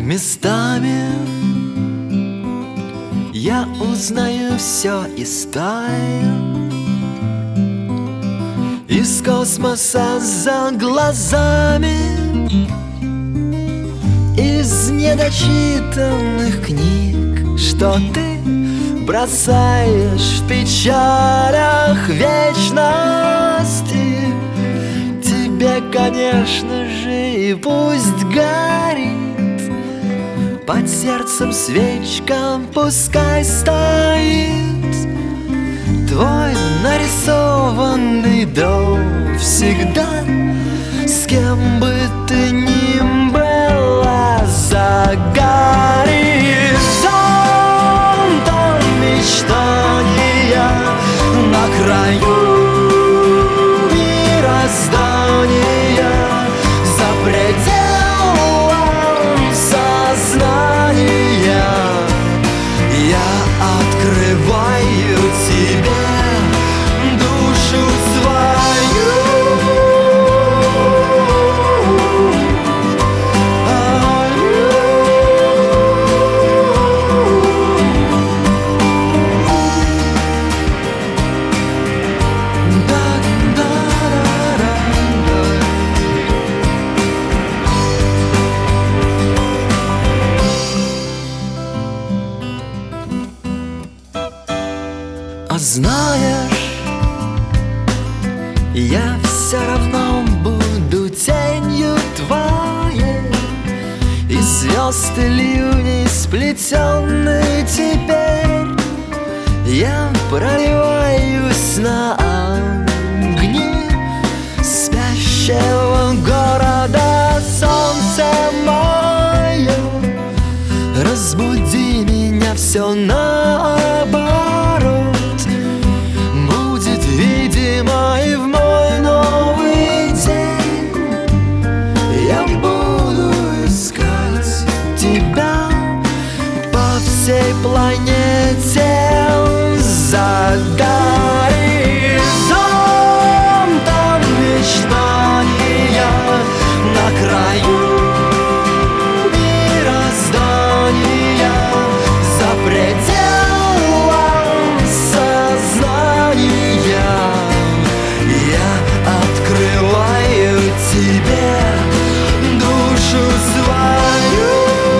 Местами я узнаю все из тайн, из космоса за глазами, из недочитанных книг, что ты бросаешь в печалях вечности. Тебе, конечно же, и пусть горит под сердцем свечка, пускай стоит твой нарисованный дом всегда. С кем бы ты ни была, за горизонтом мечтания на краю мироздания, за пределом сознания я открываю тебе душу свою. А знаешь, я все равно буду тенью твоей, и звезд и ливней сплетенные теперь. Я проливаюсь на огни спящего города. Солнце мое, разбуди меня, все наоборот будет видимо, и в мой новый день я буду искать тебя по всей планете. За горизонтом мечтания на краю мироздания, за пределом сознания я открываю тебе душу свою.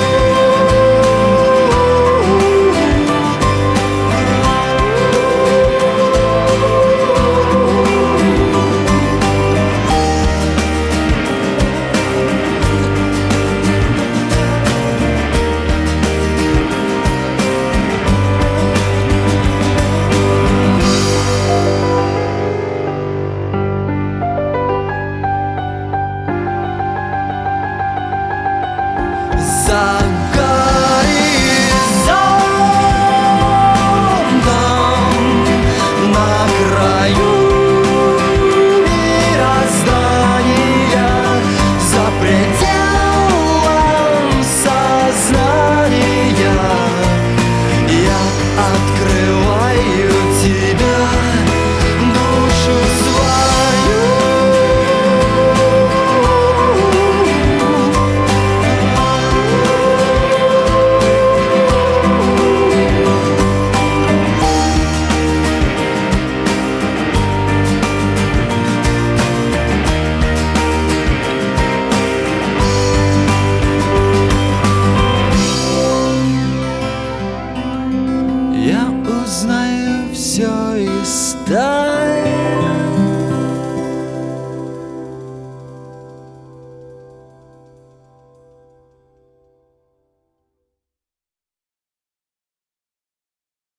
За горизонтом на краю мироздания, за пределом сознания я открываю тебя душу свою. Я узнаю все из тайн.